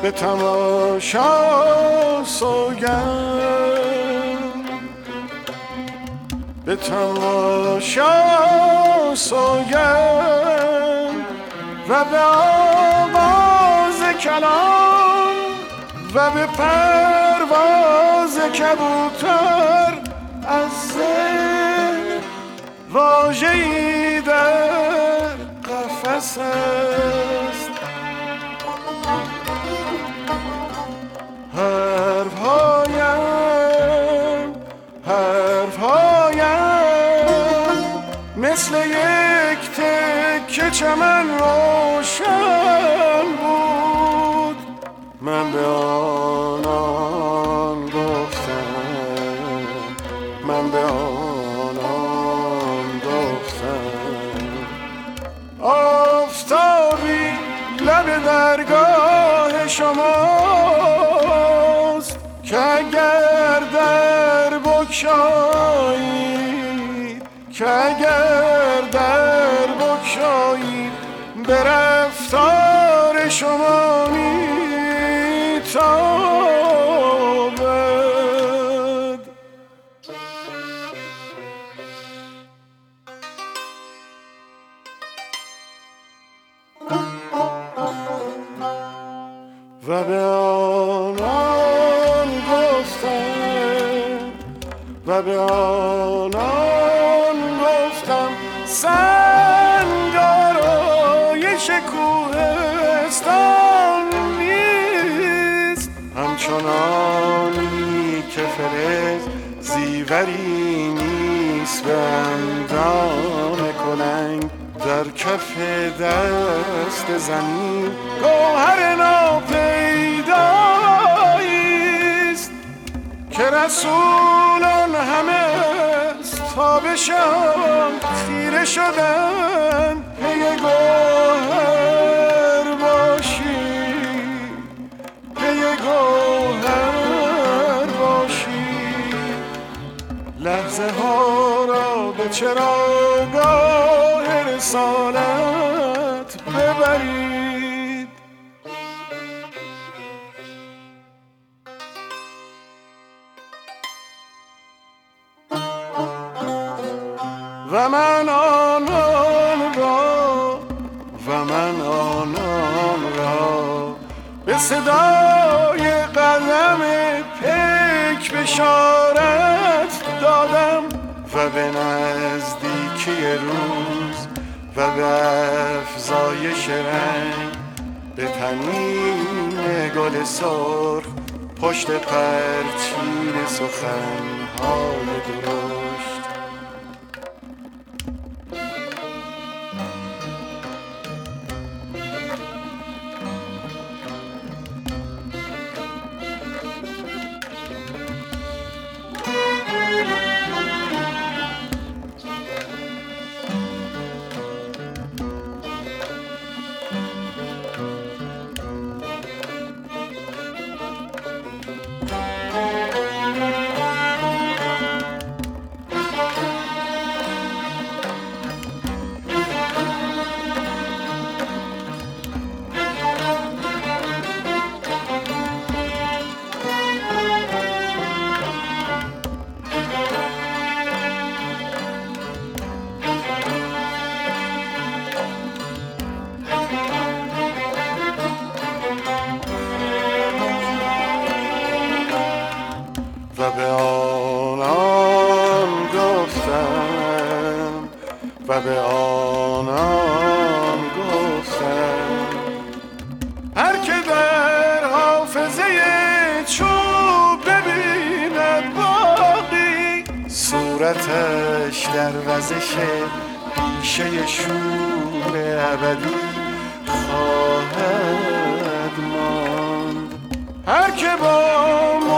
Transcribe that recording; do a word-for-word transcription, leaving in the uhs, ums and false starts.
به تماشا سوگند، به تماشا سوگند و به آواز کلام و به پرواز کبوتر از ذهن واژه‌ای در قفس است. حرفهایم حرفهایم مثل یک تکه چمن روشن بود. من به آنان گفتم، من به آنان گفتم آفتابی لب درگاه شماست که اگر در بگشایید، که اگر در بگشایید به رفتار شما میتابد. و به آنان گفتم، و به آنان گفتم سنگارایش کوهستان نیست، همچنانی که فلز زیوری نیست به اندام کلنگ در کف دست زمین گوهر ناپیداییست که رسولان همه تابشان خیره شدن پی گوهر باشی، پی گوهر باشی. لحظه ها را به چراگاه رسالت ببرید. و من آنان را، و من آنان را به صدای قدم پیک بشارت دادم و به نزدیکی روز و به افزایش رنگ به تنین گل سرخ پشت پرچین سخنهای درشت. و به آنان گفتم، و به آنان گفتم هر که در حافظه چوب ببیند باقی صورتش در وزش پیشه شور ابدی خواهد ماند. هر که با